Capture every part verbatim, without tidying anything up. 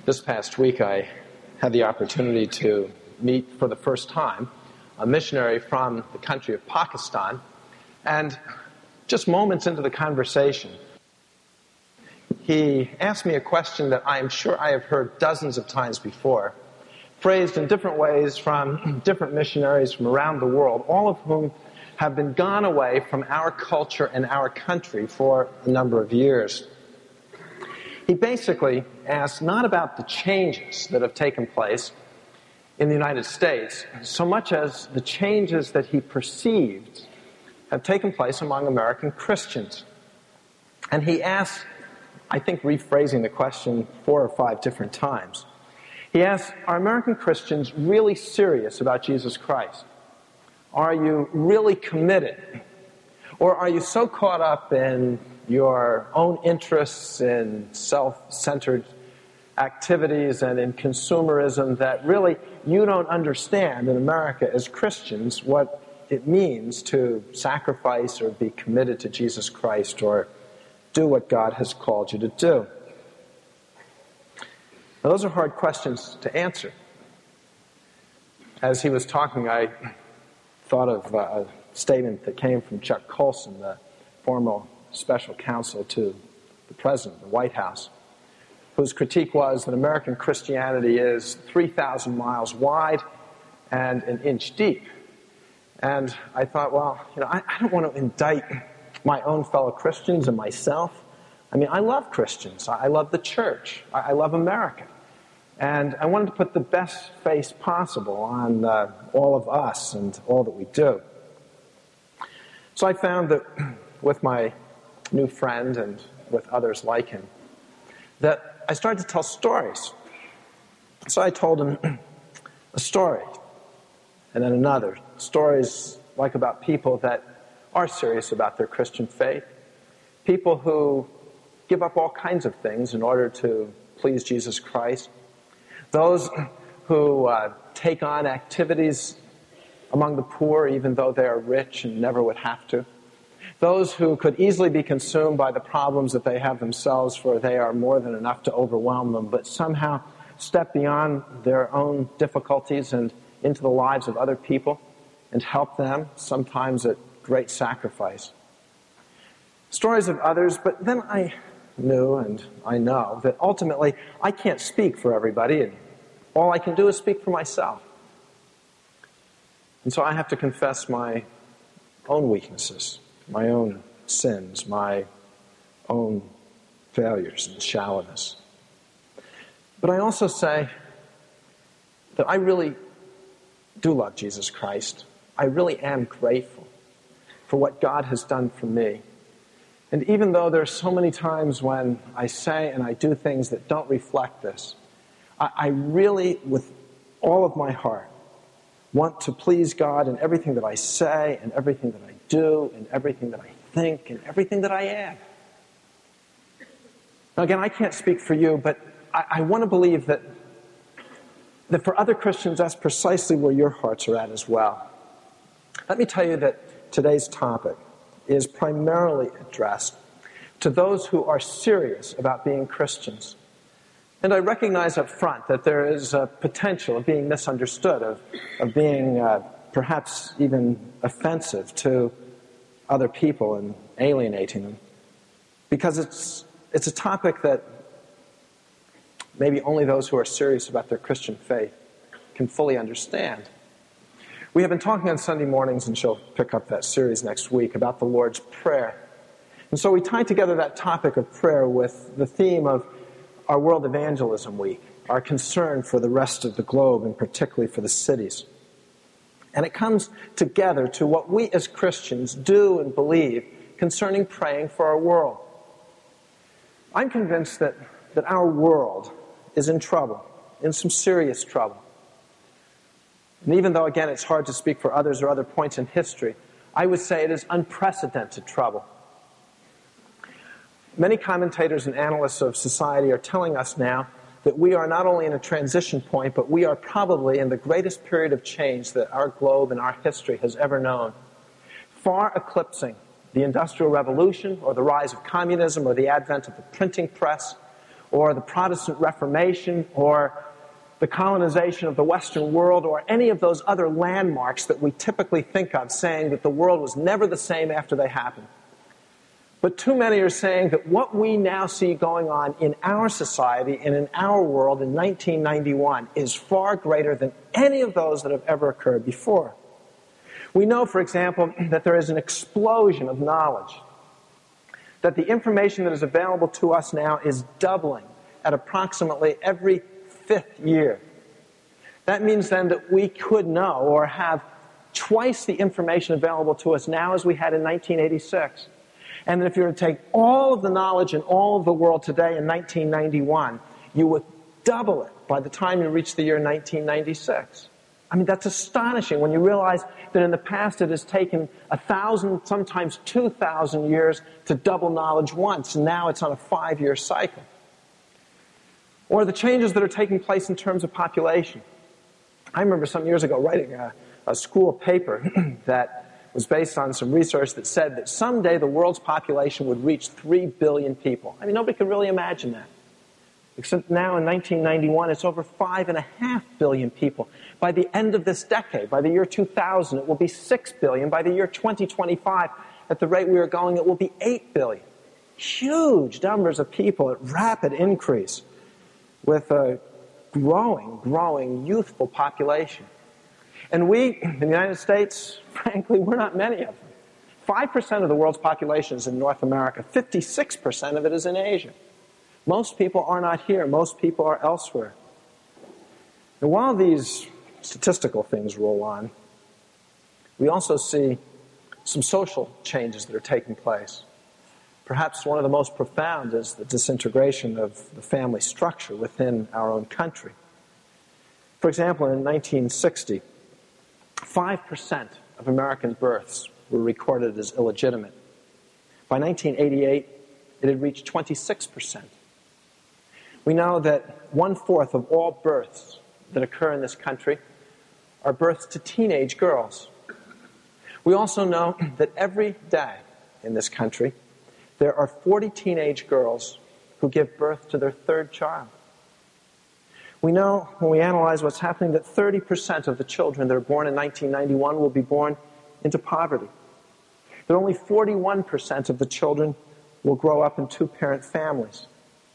This past week, I had the opportunity to meet for the first time a missionary from the country of Pakistan, and just moments into the conversation, he asked me a question that I am sure I have heard dozens of times before, phrased in different ways from different missionaries from around the world, all of whom have been gone away from our culture and our country for a number of years. He basically asked not about the changes that have taken place in the United States, so much as the changes that he perceived have taken place among American Christians. And he asked, I think rephrasing the question four or five different times, he asked, are American Christians really serious about Jesus Christ? Are you really committed? Or are you so caught up in your own interests, in self-centered activities and in consumerism that really you don't understand in America as Christians what it means to sacrifice or be committed to Jesus Christ or do what God has called you to do? Now, those are hard questions to answer. As he was talking, I thought of a statement that came from Chuck Colson, the former special counsel to the President of the White House, whose critique was that American Christianity is three thousand miles wide and an inch deep. And I thought, well, you know, I, I don't want to indict my own fellow Christians and myself. I mean, I love Christians. I, I love the church. I, I love America. And I wanted to put the best face possible on uh, all of us and all that we do. So I found that with my new friend and with others like him, that I started to tell stories. So I told him a story, and then another. Stories like about people that are serious about their Christian faith, people who give up all kinds of things in order to please Jesus Christ, those who uh, take on activities among the poor even though they are rich and never would have to, those who could easily be consumed by the problems that they have themselves, for they are more than enough to overwhelm them, but somehow step beyond their own difficulties and into the lives of other people and help them, sometimes at great sacrifice. Stories of others, but then I knew and I know that ultimately I can't speak for everybody, and all I can do is speak for myself. And so I have to confess my own weaknesses, my own sins, my own failures and shallowness. But I also say that I really do love Jesus Christ. I really am grateful for what God has done for me. And even though there are so many times when I say and I do things that don't reflect this, I, I really, with all of my heart, want to please God in everything that I say and everything that I do and everything that I think and everything that I am. Now again, I can't speak for you, but I, I want to believe that, that for other Christians, that's precisely where your hearts are at as well. Let me tell you that today's topic is primarily addressed to those who are serious about being Christians. And I recognize up front that there is a potential of being misunderstood, of, of being uh, perhaps even offensive to other people and alienating them. Because it's, it's a topic that maybe only those who are serious about their Christian faith can fully understand. We have been talking on Sunday mornings, and she'll pick up that series next week, about the Lord's Prayer. And so we tied together that topic of prayer with the theme of our World Evangelism Week, our concern for the rest of the globe, and particularly for the cities. And it comes together to what we as Christians do and believe concerning praying for our world. I'm convinced that, that our world is in trouble, in some serious trouble. And even though, again, it's hard to speak for others or other points in history, I would say it is unprecedented trouble. Many commentators and analysts of society are telling us now that we are not only in a transition point, but we are probably in the greatest period of change that our globe and our history has ever known, far eclipsing the Industrial Revolution or the rise of communism or the advent of the printing press or the Protestant Reformation, or the colonization of the Western world, or any of those other landmarks that we typically think of, saying that the world was never the same after they happened. But too many are saying that what we now see going on in our society and in our world in nineteen ninety-one is far greater than any of those that have ever occurred before. We know, for example, that there is an explosion of knowledge, that the information that is available to us now is doubling at approximately every fifth year. That means then that we could know or have twice the information available to us now as we had in nineteen eighty-six. And if you were to take all of the knowledge in all of the world today in nineteen ninety-one, you would double it by the time you reach the year nineteen ninety-six. I mean, that's astonishing when you realize that in the past it has taken a thousand, sometimes two thousand years to double knowledge once, and now it's on a five-year cycle. Or the changes that are taking place in terms of population. I remember some years ago writing a, a school paper that was based on some research that said that someday the world's population would reach three billion people. I mean, nobody could really imagine that. Except now in nineteen ninety-one, it's over five and a half billion people. By the end of this decade, by the year two thousand, it will be six billion. By the year twenty twenty-five, at the rate we are going, it will be eight billion. Huge numbers of people at rapid increase with a growing, growing youthful population. And we, in the United States, frankly, we're not many of them. five percent of the world's population is in North America. fifty-six percent of it is in Asia. Most people are not here. Most people are elsewhere. And while these statistical things roll on, we also see some social changes that are taking place. Perhaps one of the most profound is the disintegration of the family structure within our own country. For example, in nineteen sixty, five percent of American births were recorded as illegitimate. By nineteen eighty-eight, it had reached twenty-six percent. We know that one-fourth of all births that occur in this country are births to teenage girls. We also know that every day in this country, there are forty teenage girls who give birth to their third child. We know, when we analyze what's happening, that thirty percent of the children that are born in nineteen ninety-one will be born into poverty. That only forty-one percent of the children will grow up in two-parent families.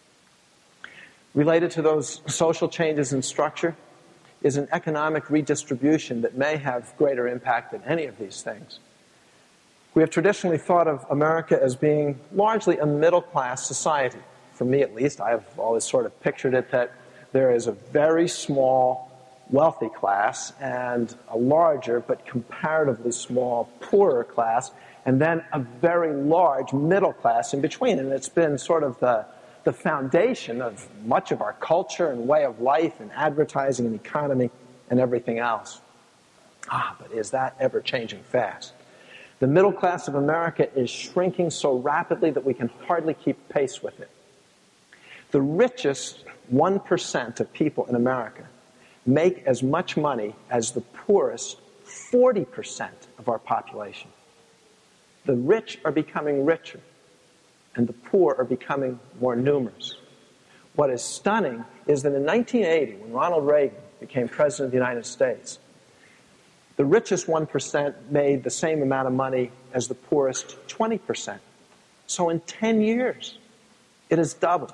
Related to those social changes in structure is an economic redistribution that may have greater impact than any of these things. We have traditionally thought of America as being largely a middle-class society. For me, at least, I have always sort of pictured it that there is a very small, wealthy class and a larger but comparatively small, poorer class, and then a very large middle class in between. And it's been sort of the, the foundation of much of our culture and way of life and advertising and economy and everything else. Ah, but is that ever changing fast? The middle class of America is shrinking so rapidly that we can hardly keep pace with it. The richest one percent of people in America make as much money as the poorest forty percent of our population. The rich are becoming richer, and the poor are becoming more numerous. What is stunning is that in nineteen eighty, when Ronald Reagan became president of the United States, the richest one percent made the same amount of money as the poorest twenty percent. So in ten years, it has doubled.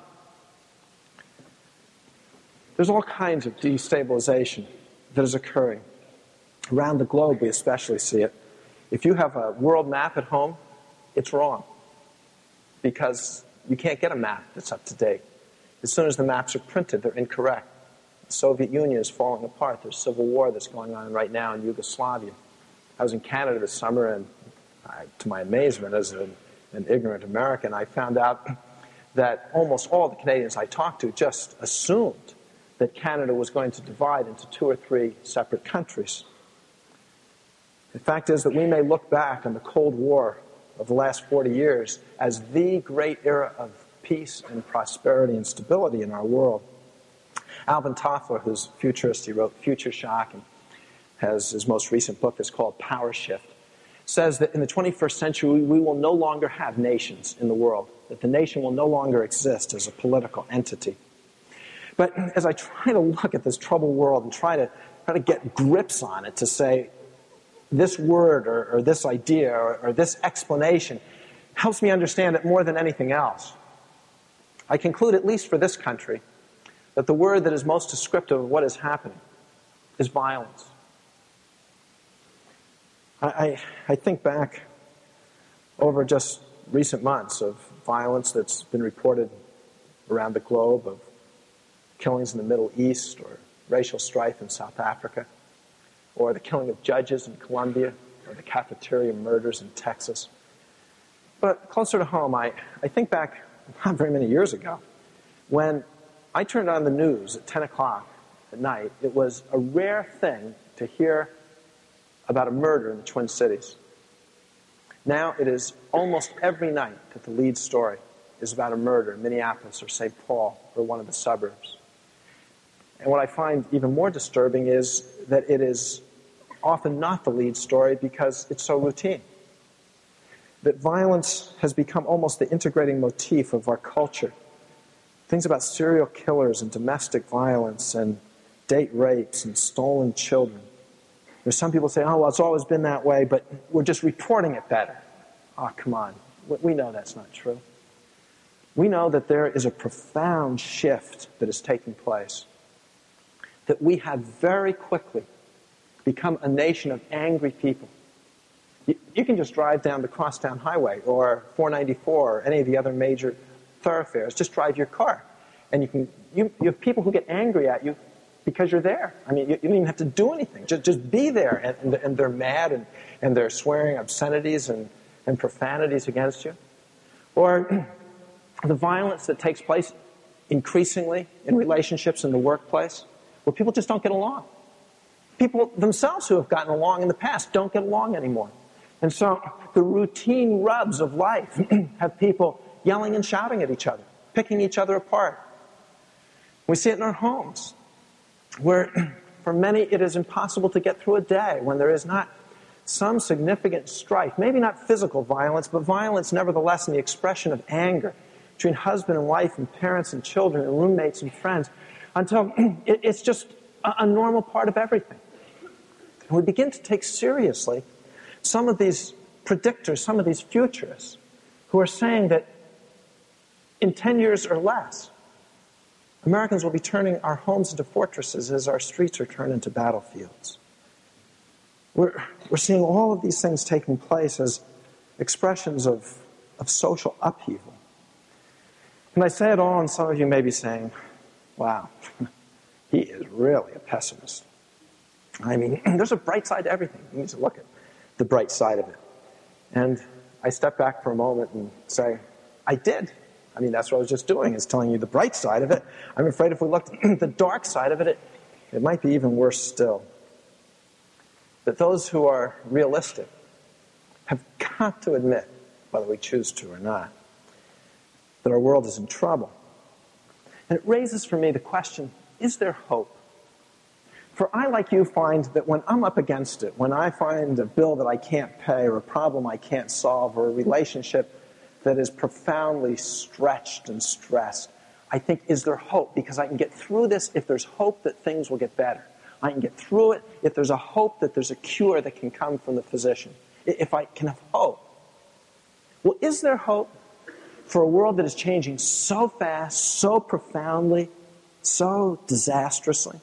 There's all kinds of destabilization that is occurring. Around the globe, we especially see it. If you have a world map at home, it's wrong, because you can't get a map that's up to date. As soon as the maps are printed, they're incorrect. The Soviet Union is falling apart. There's civil war that's going on right now in Yugoslavia. I was in Canada this summer, and I, to my amazement as an, an ignorant American, I found out that almost all the Canadians I talked to just assumed that Canada was going to divide into two or three separate countries. The fact is that we may look back on the Cold War of the last forty years as the great era of peace and prosperity and stability in our world. Alvin Toffler, who's a futurist, he wrote Future Shock, and has his most recent book that's called Power Shift, says that in the twenty-first century we will no longer have nations in the world, that the nation will no longer exist as a political entity. But as I try to look at this troubled world and try to try to get grips on it, to say this word or, or this idea or, or this explanation helps me understand it more than anything else, I conclude, at least for this country, that the word that is most descriptive of what is happening is violence. I, I, I think back over just recent months of violence that's been reported around the globe, of killings in the Middle East, or racial strife in South Africa, or the killing of judges in Colombia, or the cafeteria murders in Texas. But closer to home, I, I think back not very many years ago, when I turned on the news at ten o'clock at night. It was a rare thing to hear about a murder in the Twin Cities. Now it is almost every night that the lead story is about a murder in Minneapolis or Saint Paul or one of the suburbs. And what I find even more disturbing is that it is often not the lead story because it's so routine. That violence has become almost the integrating motif of our culture. Things about serial killers and domestic violence and date rapes and stolen children. There's some people say, oh, well, it's always been that way, but we're just reporting it better. Oh, come on. We know that's not true. We know that there is a profound shift that is taking place. That we have very quickly become a nation of angry people. You, you can just drive down the Crosstown Highway or four ninety-four or any of the other major thoroughfares. Just drive your car. And you can you, you have people who get angry at you because you're there. I mean, you, you don't even have to do anything. Just, just be there. And, and, and they're mad and, and they're swearing obscenities and, and profanities against you. Or the violence that takes place increasingly in relationships in the workplace, where people just don't get along. People themselves who have gotten along in the past don't get along anymore. And so the routine rubs of life have people yelling and shouting at each other, picking each other apart. We see it in our homes, where for many it is impossible to get through a day when there is not some significant strife, maybe not physical violence, but violence nevertheless in the expression of anger between husband and wife and parents and children and roommates and friends, until it's just a normal part of everything. And we begin to take seriously some of these predictors, some of these futurists, who are saying that in ten years or less, Americans will be turning our homes into fortresses as our streets are turned into battlefields. We're, we're seeing all of these things taking place as expressions of, of social upheaval. And I say it all, and some of you may be saying, wow, he is really a pessimist. I mean, there's a bright side to everything. You need to look at the bright side of it. And I step back for a moment and say, I did. I mean, that's what I was just doing, is telling you the bright side of it. I'm afraid if we looked at the dark side of it, it, it might be even worse still. That those who are realistic have got to admit, whether we choose to or not, that our world is in trouble. And it raises for me the question, is there hope? For I, like you, find that when I'm up against it, when I find a bill that I can't pay or a problem I can't solve or a relationship that is profoundly stretched and stressed, I think, is there hope? Because I can get through this if there's hope that things will get better. I can get through it if there's a hope that there's a cure that can come from the physician. If I can have hope. Well, is there hope for a world that is changing so fast, so profoundly, so disastrously?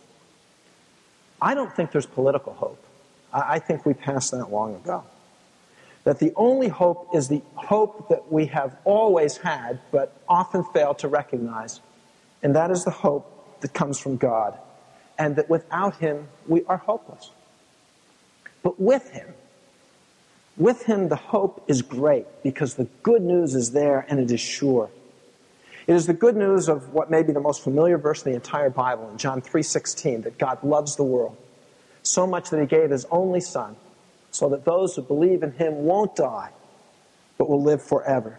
I don't think there's political hope. I think we passed that long ago. That the only hope is the hope that we have always had, but often fail to recognize. And that is the hope that comes from God. And that without Him, we are hopeless. But with Him, with Him, the hope is great, because the good news is there and it is sure. It is the good news of what may be the most familiar verse in the entire Bible, in John three sixteen, that God loves the world so much that He gave His only Son, so that those who believe in Him won't die, but will live forever.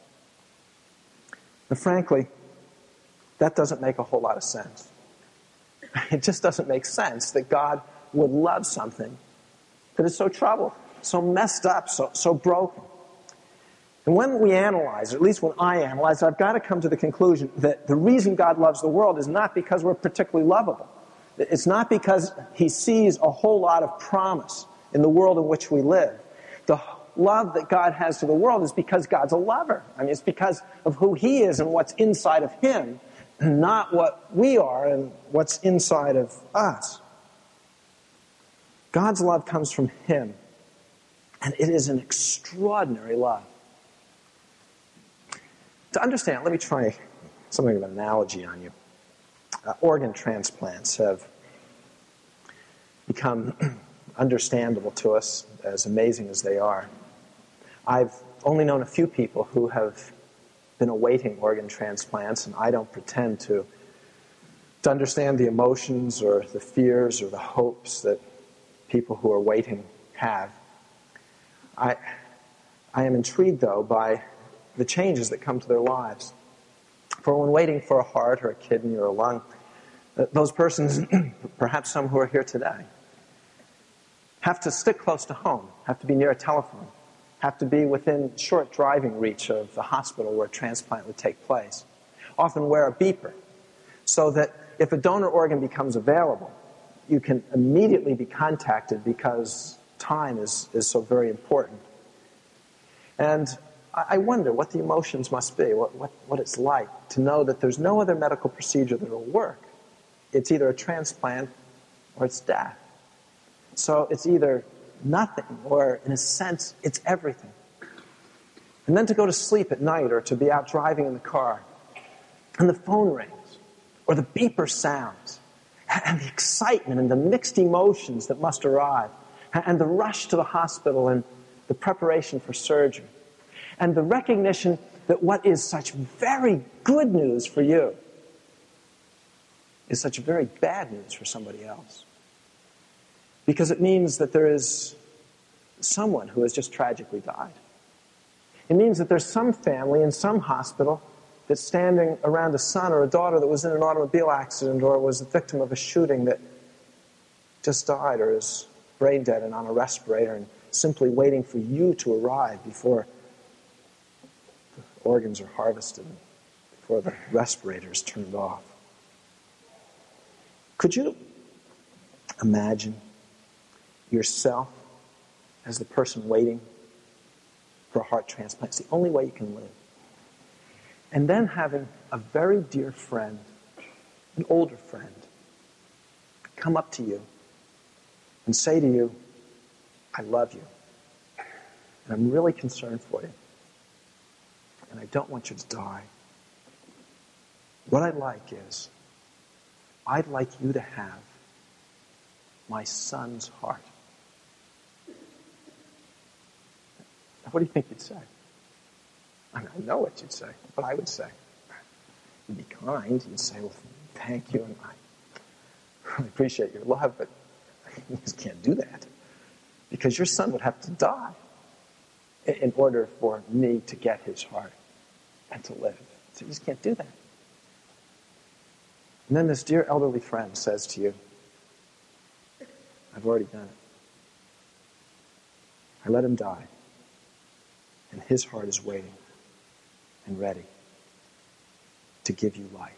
And frankly, that doesn't make a whole lot of sense. It just doesn't make sense that God would love something that is so troubled, so messed up, so, so broken. And when we analyze, or at least when I analyze, I've got to come to the conclusion that the reason God loves the world is not because we're particularly lovable. It's not because he sees a whole lot of promise in the world in which we live. The love that God has to the world is because God's a lover. I mean, it's because of who he is and what's inside of him, not what we are and what's inside of us. God's love comes from him, and it is an extraordinary love. To understand, let me try something of an analogy on you. Uh, organ transplants have become understandable to us, as amazing as they are. I've only known a few people who have been awaiting organ transplants, and I don't pretend to, to understand the emotions or the fears or the hopes that people who are waiting have. I, I am intrigued, though, by the changes that come to their lives. For when waiting for a heart or a kidney or a lung, those persons, perhaps some who are here today, have to stick close to home, have to be near a telephone, have to be within short driving reach of the hospital where a transplant would take place, often wear a beeper, so that if a donor organ becomes available, you can immediately be contacted because time is, is so very important. And I wonder what the emotions must be, what, what, what it's like to know that there's no other medical procedure that will work. It's either a transplant or it's death. So it's either nothing or, in a sense, it's everything. And then to go to sleep at night or to be out driving in the car, and the phone rings, or the beeper sounds, and the excitement and the mixed emotions that must arrive, and the rush to the hospital and the preparation for surgery, and the recognition that what is such very good news for you is such very bad news for somebody else. Because it means that there is someone who has just tragically died. It means that there's some family in some hospital that's standing around a son or a daughter that was in an automobile accident or was the victim of a shooting that just died or is brain dead and on a respirator and simply waiting for you to arrive before the organs are harvested, before the respirator is turned off. Could you imagine yourself as the person waiting for a heart transplant? It's the only way you can live. And then having a very dear friend, an older friend, come up to you and say to you, I love you, and I'm really concerned for you, and I don't want you to die. What I'd like is, I'd like you to have my son's heart. What do you think you'd say? I mean, I know what you'd say, but I would say. You'd be kind. You'd say, well, thank you, and I really appreciate your love, but you just can't do that. Because your son would have to die in order for me to get his heart and to live. So you just can't do that. And then this dear elderly friend says to you, I've already done it. I let him die. And his heart is waiting and ready to give you life.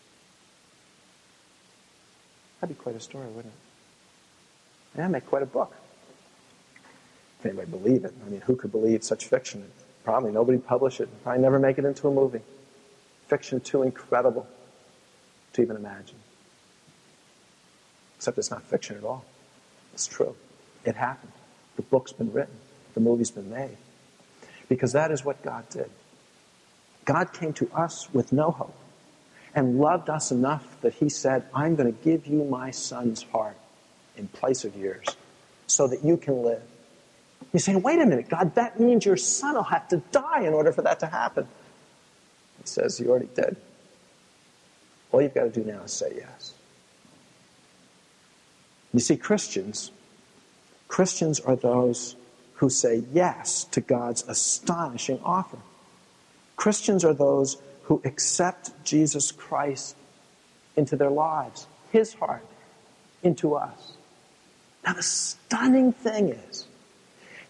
That'd be quite a story, wouldn't it? That'd make quite a book. If anybody believed it. I mean, who could believe such fiction? Probably nobody publish it. Probably never make it into a movie. Fiction too incredible to even imagine. Except it's not fiction at all. It's true. It happened. The book's been written. The movie's been made. Because that is what God did. God came to us with no hope and loved us enough that he said, I'm going to give you my son's heart in place of yours so that you can live. You say, wait a minute, God, that means your son will have to die in order for that to happen. He says, he already did. All you've got to do now is say yes. You see, Christians, Christians are those who say yes to God's astonishing offer. Christians are those who accept Jesus Christ into their lives, his heart, into us. Now the stunning thing is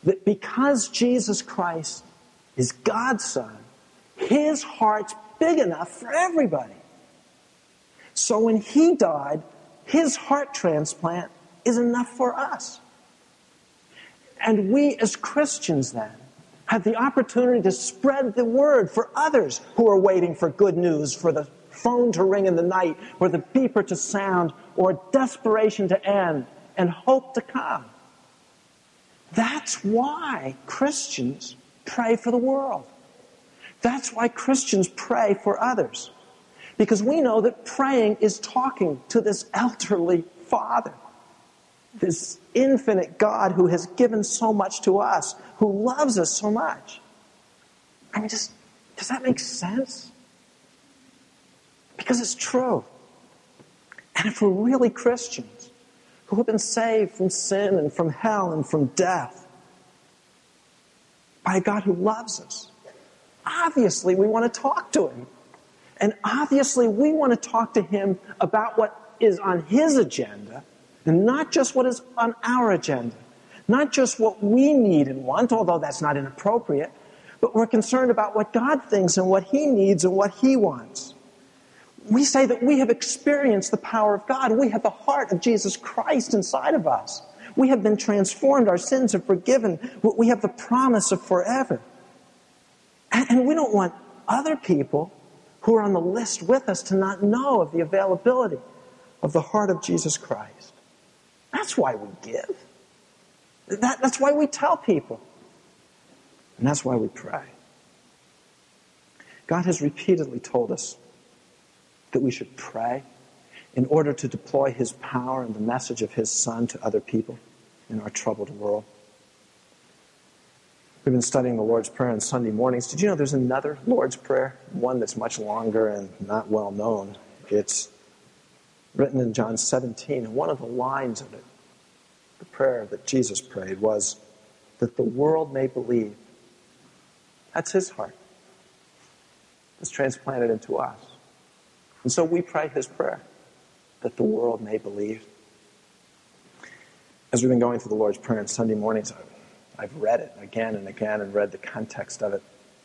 that because Jesus Christ is God's Son, his heart's big enough for everybody. So when he died, his heart transplant is enough for us. And we as Christians then have the opportunity to spread the word for others who are waiting for good news, for the phone to ring in the night, or the beeper to sound, or desperation to end, and hope to come. That's why Christians pray for the world. That's why Christians pray for others. Because we know that praying is talking to this elderly Father, this infinite God who has given so much to us, who loves us so much. I mean, just, does that make sense? Because it's true. And if we're really Christians, who have been saved from sin and from hell and from death by a God who loves us, obviously we want to talk to him. And obviously we want to talk to him about what is on his agenda, and not just what is on our agenda. Not just what we need and want, although that's not inappropriate, but we're concerned about what God thinks and what he needs and what he wants. We say that we have experienced the power of God. We have the heart of Jesus Christ inside of us. We have been transformed. Our sins are forgiven. We have the promise of forever. And we don't want other people who are on the list with us to not know of the availability of the heart of Jesus Christ. That's why we give. That, that's why we tell people. And that's why we pray. God has repeatedly told us that we should pray in order to deploy his power and the message of his Son to other people in our troubled world. We've been studying the Lord's Prayer on Sunday mornings. Did you know there's another Lord's Prayer? One that's much longer and not well known. It's written in John seventeen, and one of the lines of it, the prayer that Jesus prayed, was that the world may believe. That's his heart. It's transplanted into us. And so we pray his prayer, that the world may believe. As we've been going through the Lord's Prayer on Sunday mornings, I've, I've read it again and again and read the context of it.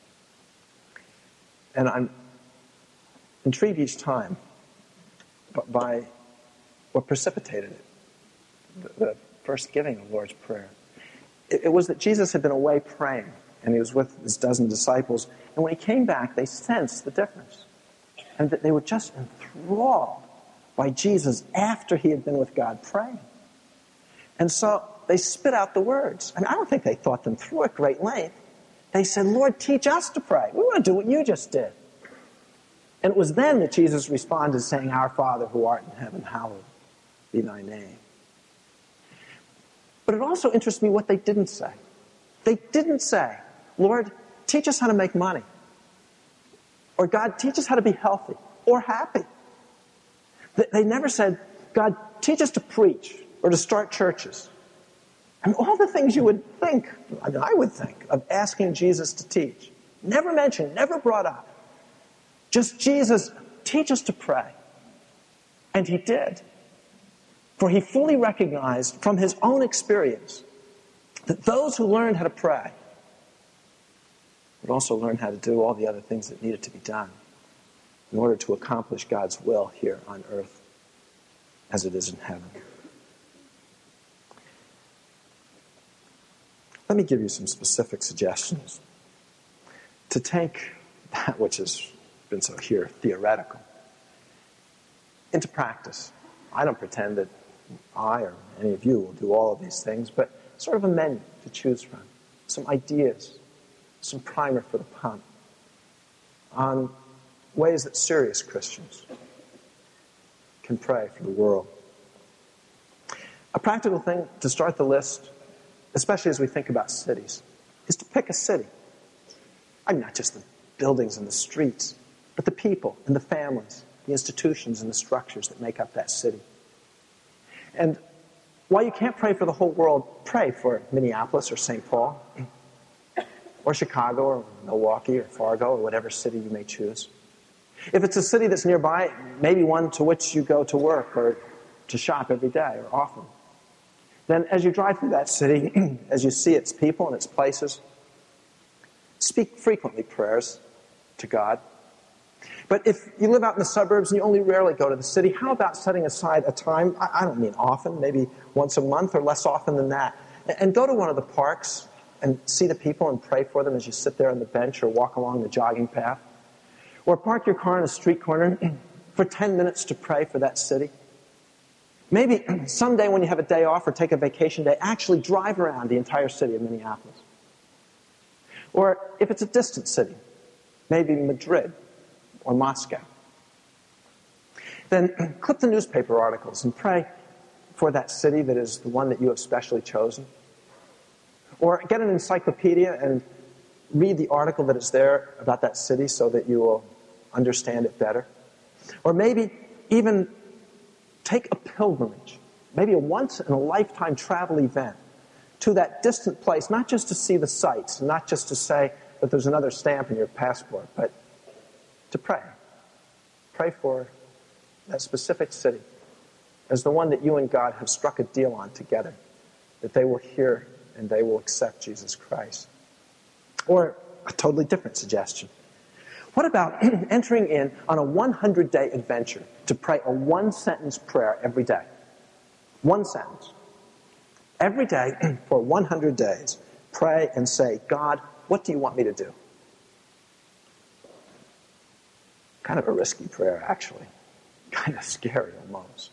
And I'm intrigued each time by what precipitated it, the, the first giving of the Lord's Prayer. It, it was that Jesus had been away praying, and he was with his dozen disciples, and when he came back, they sensed the difference. And that they were just enthralled by Jesus after he had been with God praying. And so they spit out the words. I mean, I don't think they thought them through at great length. They said, Lord, teach us to pray. We want to do what you just did. And it was then that Jesus responded saying, Our Father who art in heaven, hallowed be thy name. But it also interests me what they didn't say. They didn't say, Lord, teach us how to make money. Or God, teach us how to be healthy or happy. They never said, God, teach us to preach or to start churches. And all the things you would think, I mean, I would think, of asking Jesus to teach. Never mentioned, never brought up. Just Jesus, teach us to pray. And he did. For he fully recognized from his own experience that those who learned how to pray would also learn how to do all the other things that needed to be done in order to accomplish God's will here on earth as it is in heaven. Let me give you some specific suggestions to take that which has been so here theoretical into practice. I don't pretend that I or any of you will do all of these things, but sort of a menu to choose from, some ideas, some primer for the pump on ways that serious Christians can pray for the world. A practical thing to start the list, especially as we think about cities, is to pick a city. I mean, not just the buildings and the streets, but the people and the families, the institutions and the structures that make up that city. And while you can't pray for the whole world, pray for Minneapolis or Saint Paul, or Chicago, or Milwaukee, or Fargo, or whatever city you may choose. If it's a city that's nearby, maybe one to which you go to work or to shop every day or often. then as you drive through that city, as you see its people and its places, speak frequently prayers to God. But if you live out in the suburbs and you only rarely go to the city, how about setting aside a time, I don't mean often, maybe once a month or less often than that, and go to one of the parks and see the people and pray for them as you sit there on the bench or walk along the jogging path. Or park your car on a street corner for ten minutes to pray for that city. Maybe someday when you have a day off or take a vacation day, actually drive around the entire city of Minneapolis. Or if it's a distant city, maybe Madrid or Moscow, then clip the newspaper articles and pray for that city that is the one that you have specially chosen. Or get an encyclopedia and read the article that is there about that city so that you will understand it better. Or maybe even take a pilgrimage, maybe a once-in-a-lifetime travel event to that distant place, not just to see the sights, not just to say that there's another stamp in your passport, but to pray. Pray for that specific city as the one that you and God have struck a deal on together, that they will hear and they will accept Jesus Christ. Or a totally different suggestion. What about entering in on a one hundred day adventure to pray a one-sentence prayer every day? One sentence. Every day for one hundred days, pray and say, God, what do you want me to do? Kind of a risky prayer, actually. Kind of scary almost.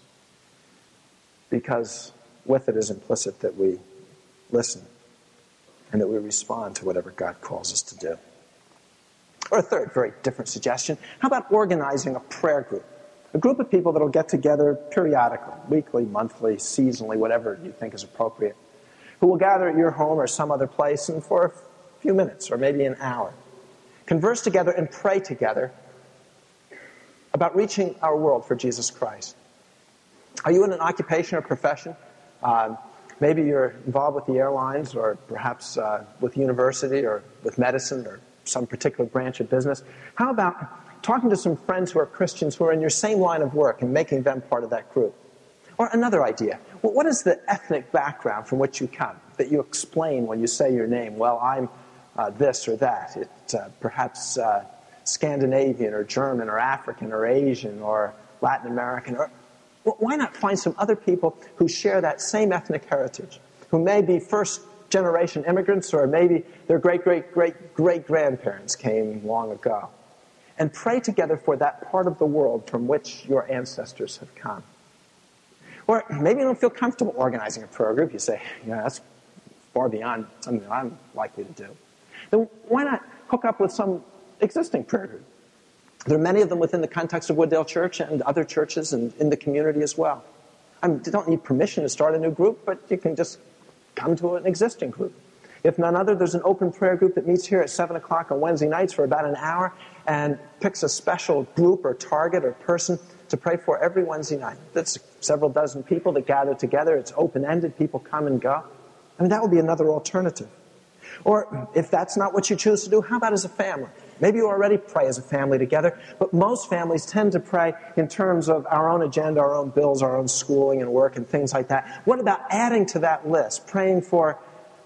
Because with it is implicit that we listen and that we respond to whatever God calls us to do. Or a third, very different suggestion. How about organizing a prayer group? A group of people that will get together periodically, weekly, monthly, seasonally, whatever you think is appropriate, who will gather at your home or some other place and for a few minutes or maybe an hour, converse together and pray together about reaching our world for Jesus Christ. Are you in an occupation or profession? Um, maybe you're involved with the airlines or perhaps uh, with university or with medicine or some particular branch of business. How about talking to some friends who are Christians who are in your same line of work and making them part of that group? Or another idea. Well, what is the ethnic background from which you come that you explain when you say your name? Well, I'm uh, this or that. It, uh, perhaps uh, Scandinavian or German or African or Asian or Latin American. Or well, why not find some other people who share that same ethnic heritage, who may be first generation immigrants, or maybe their great-great-great-great-grandparents came long ago, and pray together for that part of the world from which your ancestors have come. Or maybe you don't feel comfortable organizing a prayer group. You say, yeah, that's far beyond something I'm likely to do. Then why not hook up with some existing prayer group? There are many of them within the context of Wooddale Church and other churches and in the community as well. I mean, you don't need permission to start a new group, but you can just come to an existing group. If none other, there's an open prayer group that meets here at seven o'clock on Wednesday nights for about an hour and picks a special group or target or person to pray for every Wednesday night. That's several dozen people that gather together. It's open-ended. People come and go. I mean, that would be another alternative. Or if that's not what you choose to do, how about as a family? Maybe you already pray as a family together, but most families tend to pray in terms of our own agenda, our own bills, our own schooling and work and things like that. What about adding to that list, praying for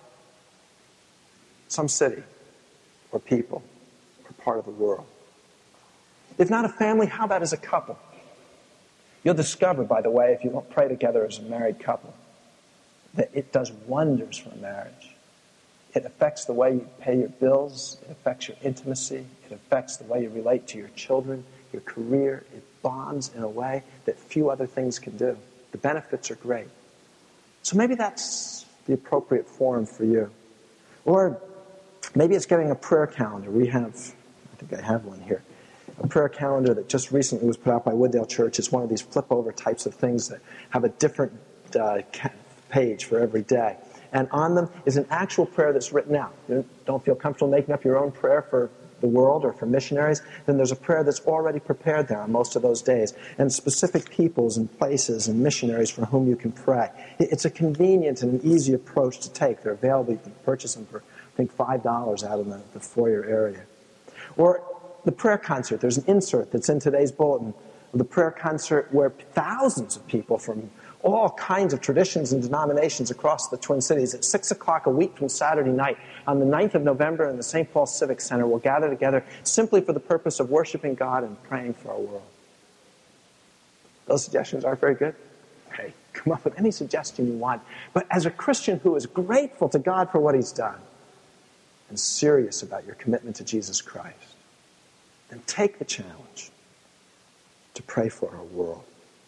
some city or people or part of the world? If not a family, how about as a couple? You'll discover, by the way, if you don't pray together as a married couple, that it does wonders for a marriage. It affects the way you pay your bills. It affects your intimacy. It affects the way you relate to your children, your career. It bonds in a way that few other things can do. The benefits are great. So maybe that's the appropriate forum for you. Or maybe it's getting a prayer calendar. We have, I think I have one here, a prayer calendar that just recently was put out by Wooddale Church. It's one of these flip-over types of things that have a different uh, page for every day. And on them is an actual prayer that's written out. You don't feel comfortable making up your own prayer for the world or for missionaries, then there's a prayer that's already prepared there on most of those days. And specific peoples and places and missionaries for whom you can pray. It's a convenient and an easy approach to take. They're available. You can purchase them for, I think, five dollars out in the, the foyer area. Or the prayer concert. There's an insert that's in today's bulletin of the prayer concert where thousands of people from all kinds of traditions and denominations across the Twin Cities. At six o'clock a week from Saturday night, on the ninth of November in the Saint Paul Civic Center, we'll gather together simply for the purpose of worshiping God and praying for our world. Those suggestions aren't very good? Okay, come up with any suggestion you want. But as a Christian who is grateful to God for what He's done and serious about your commitment to Jesus Christ, then take the challenge to pray for our world.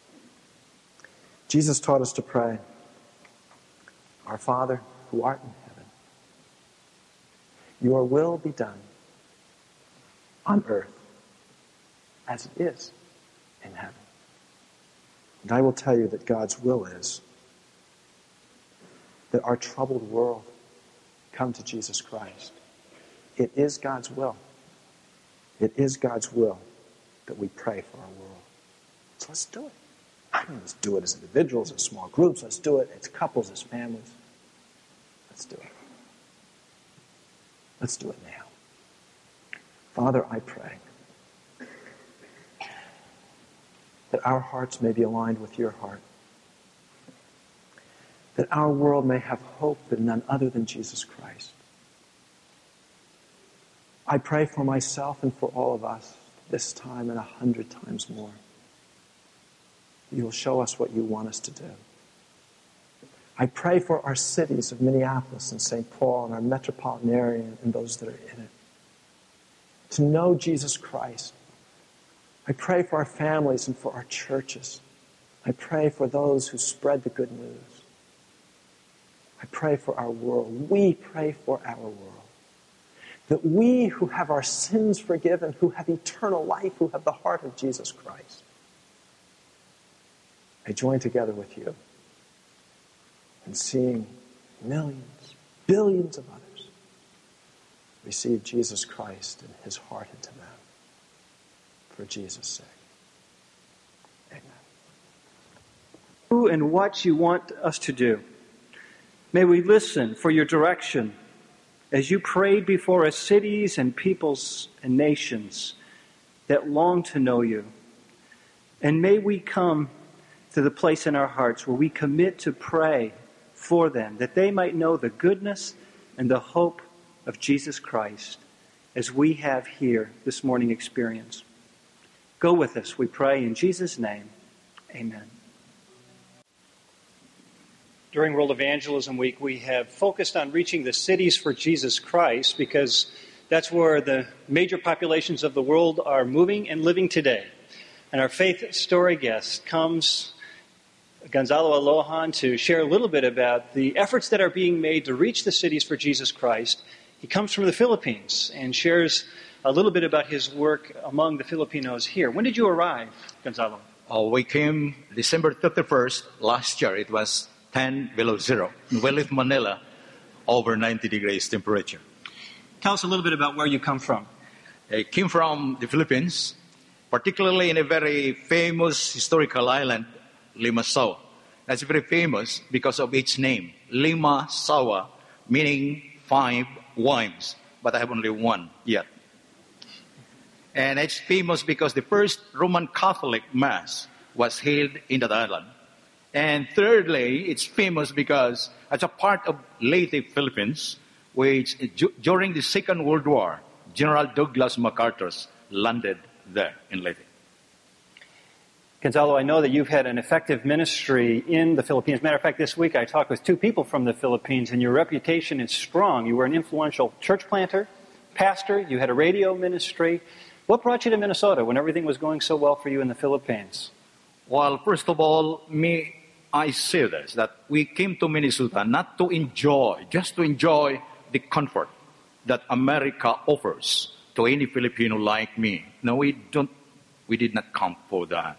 Jesus taught us to pray, Our Father, who art in heaven, your will be done on earth as it is in heaven. And I will tell you that God's will is that our troubled world come to Jesus Christ. It is God's will. It is God's will that we pray for our world. So let's do it. I mean, let's do it as individuals, as small groups. Let's do it as couples, as families. Let's do it. Let's do it now. Father, I pray that our hearts may be aligned with your heart. That our world may have hope in none other than Jesus Christ. I pray for myself and for all of us this time and a hundred times more. You will show us what you want us to do. I pray for our cities of Minneapolis and Saint Paul and our metropolitan area and those that are in it, to know Jesus Christ. I pray for our families and for our churches. I pray for those who spread the good news. I pray for our world. We pray for our world. That we who have our sins forgiven, who have eternal life, who have the heart of Jesus Christ, I join together with you in seeing millions, billions of others receive Jesus Christ and His heart into them for Jesus' sake. Amen. Who and what you want us to do. May we listen for your direction as you prayed before us cities and peoples and nations that long to know you. And may we come to the place in our hearts where we commit to pray for them, that they might know the goodness and the hope of Jesus Christ as we have here this morning experienced. Go with us, we pray, in Jesus' name. Amen. During World Evangelism Week, we have focused on reaching the cities for Jesus Christ because that's where the major populations of the world are moving and living today. And our faith story guest comes, Gonzalo Alohan, to share a little bit about the efforts that are being made to reach the cities for Jesus Christ. He comes from the Philippines and shares a little bit about his work among the Filipinos here. When did you arrive, Gonzalo? Oh, we came December thirty-first last year. It was ten below zero. In Welith, Manila, over ninety degrees temperature. Tell us a little bit about where you come from. I came from the Philippines, particularly in a very famous historical island, Limasawa. That's very famous because of its name, Limasawa, meaning five wives, but I have only one yet. And it's famous because the first Roman Catholic Mass was held in that island. And thirdly, it's famous because as a part of Leyte, Philippines, which during the Second World War, General Douglas MacArthur landed there in Leyte. Gonzalo, I know that you've had an effective ministry in the Philippines. Matter of fact, this week I talked with two people from the Philippines, and your reputation is strong. You were an influential church planter, pastor, you had a radio ministry. What brought you to Minnesota when everything was going so well for you in the Philippines? Well, first of all, me, I say this, that we came to Minnesota not to enjoy, just to enjoy the comfort that America offers to any Filipino like me. No, we don't, we did not come for that.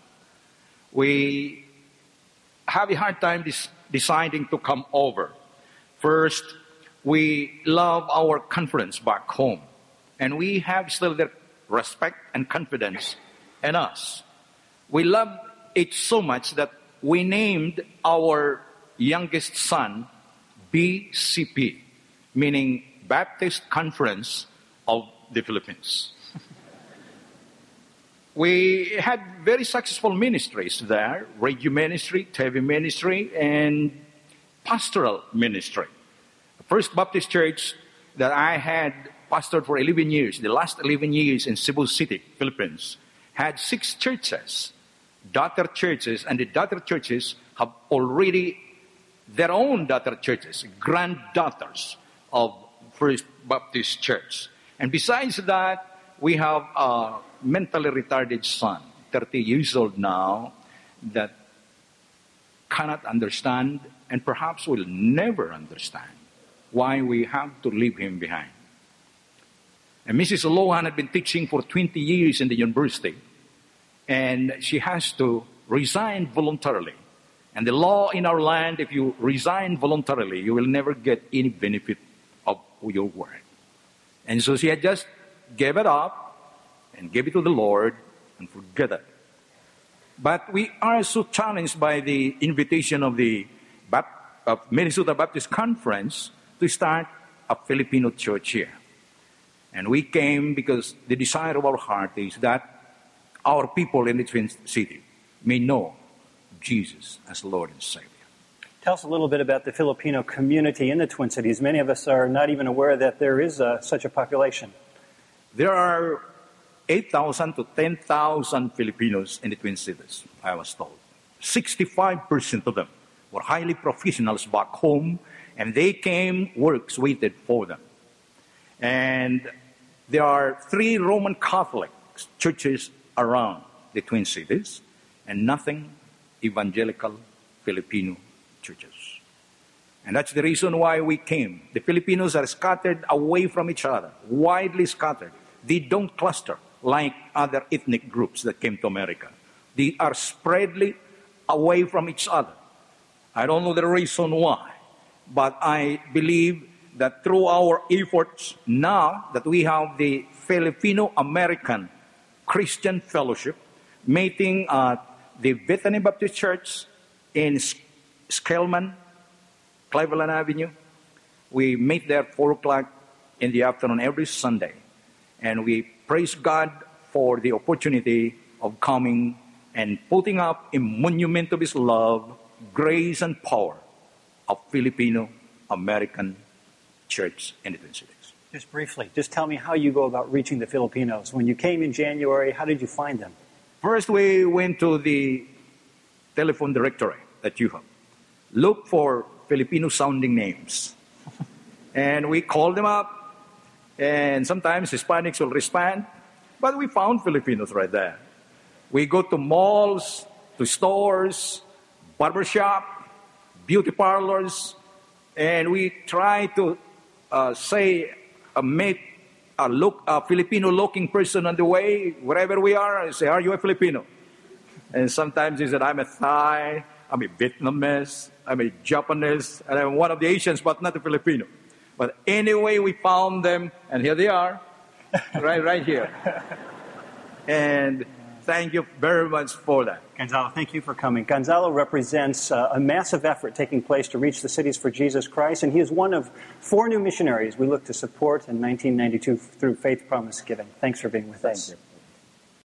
We have a hard time dis- deciding to come over. First, we love our conference back home. And we have still the respect and confidence in us. We love it so much that we named our youngest son B C P, meaning Baptist Conference of the Philippines. We had very successful ministries there, radio ministry, T V ministry, and pastoral ministry. The First Baptist Church that I had pastored for eleven years, the last eleven years in Cebu City, Philippines, had six churches, daughter churches, and the daughter churches have already their own daughter churches, granddaughters of First Baptist Church. And besides that, we have a mentally retarded son, thirty years old now, that cannot understand and perhaps will never understand why we have to leave him behind. And Missus Lohan had been teaching for twenty years in the university, and she has to resign voluntarily. And the law in our land, if you resign voluntarily, you will never get any benefit of your work. And so she had just gave it up and gave it to the Lord and forget it. But we are so challenged by the invitation of the Bap- of Minnesota Baptist Conference to start a Filipino church here. And we came because the desire of our heart is that our people in the Twin City may know Jesus as Lord and Savior. Tell us a little bit about the Filipino community in the Twin Cities. Many of us are not even aware that there is a, such a population. There are eight thousand to ten thousand Filipinos in the Twin Cities, I was told. sixty-five percent of them were highly professionals back home, and they came, works waited for them. And there are three Roman Catholic churches around the Twin Cities, and nothing evangelical Filipino churches. And that's the reason why we came. The Filipinos are scattered away from each other, widely scattered. They don't cluster like other ethnic groups that came to America. They are spreadly away from each other. I don't know the reason why, but I believe that through our efforts now that we have the Filipino-American Christian Fellowship meeting at the Bethany Baptist Church in Scalman, Cleveland Avenue. We meet there at four o'clock in the afternoon every Sunday. And we praise God for the opportunity of coming and putting up a monument of His love, grace, and power of Filipino-American Church in the Twin Cities. Just briefly, just tell me how you go about reaching the Filipinos. When you came in January, how did you find them? First, we went to the telephone directory that you have. Look for Filipino-sounding names. And we called them up, and sometimes Hispanics will respond, but we found Filipinos right there. We go to malls, to stores, barbershop, beauty parlors, and we try to uh, say, uh, meet a, look, a Filipino-looking person on the way, wherever we are, and say, are you a Filipino? And sometimes he said, I'm a Thai, I'm a Vietnamese, I'm a Japanese, and I'm one of the Asians, but not a Filipino. But anyway, we found them, and here they are, right, right here. And thank you very much for that. Gonzalo, thank you for coming. Gonzalo represents uh, a massive effort taking place to reach the cities for Jesus Christ, and he is one of four new missionaries we look to support in nineteen ninety-two through Faith Promise Giving. Thanks for being with us. Thank you.